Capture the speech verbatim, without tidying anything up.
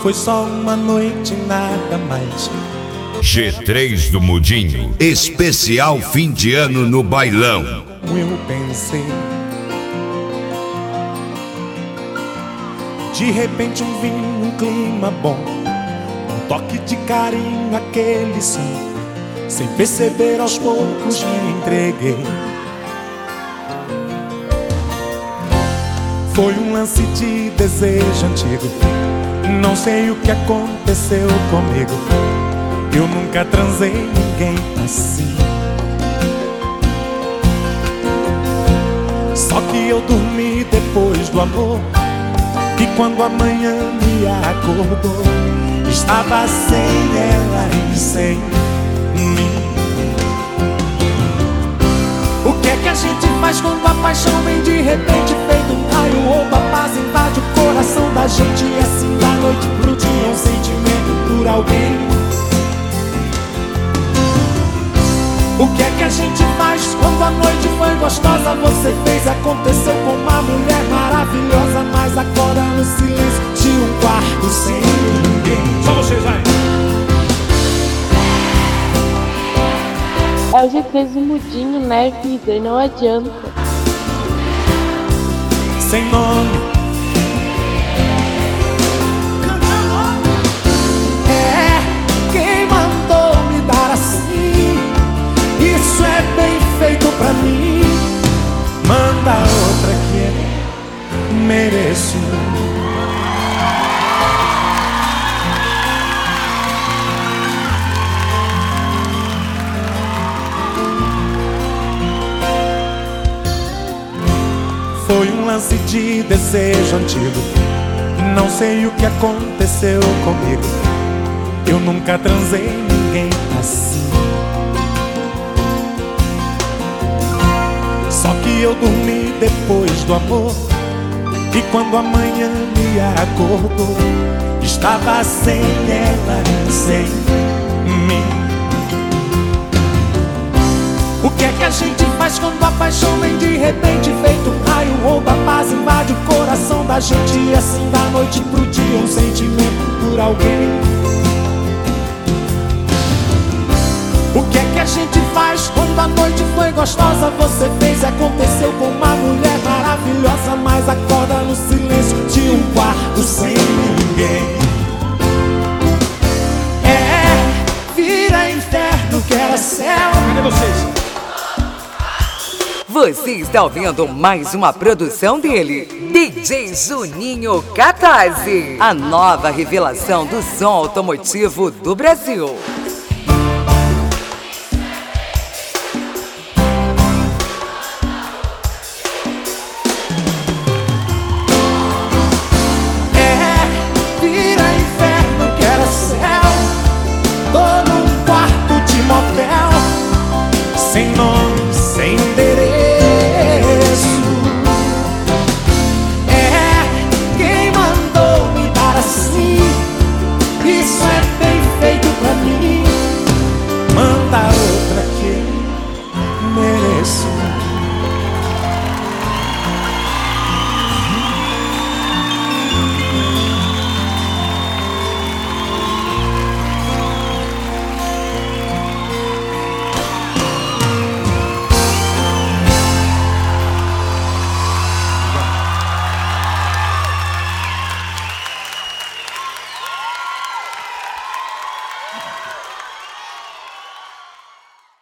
foi só uma noite, nada mais. G três do Mudinho, especial fim de ano no bailão. Eu pensei, de repente um vinho, um clima bom, um toque de carinho, aquele som. Sem perceber, aos poucos me entreguei. Foi um lance de desejo antigo. Não sei o que aconteceu comigo. Eu nunca transei ninguém assim. Só que eu dormi depois do amor, e quando a manhã me acordou, estava sem ela e sem mim. O que é que a gente faz quando a paixão vem de repente, feito um raio, rouba a paz, invade o coração da gente, e assim da noite pro dia um sentimento por alguém? O que é que a gente faz quando a noite foi gostosa? Você fez, aconteceu com uma mulher maravilhosa, mas acorda no silêncio de um quarto sem ninguém. Só vocês, vai! É o G três do Mudinho, né, vida? E não adianta. Sem nome. É, quem mandou me dar assim? Isso é bem feito pra mim. Manda outra que eu mereço. Foi um lance de desejo antigo. Não sei o que aconteceu comigo. Eu nunca transei ninguém assim. Só que eu dormi depois do amor, e quando a manhã me acordou, estava sem ela e sem mim. O que é que a gente faz quando a paixão vem de repente, feito um raio, rouba a paz, invade o coração da gente, e assim da noite pro dia um sentimento por alguém? O que é que a gente faz quando a noite foi gostosa? Você fez, aconteceu com uma mulher maravilhosa, mas acorda no silêncio de um quarto sem ninguém. É, vira inferno que era céu. Cadê vocês? Você está ouvindo mais uma produção dele, D J Juninho Catarse, a nova revelação do som automotivo do Brasil.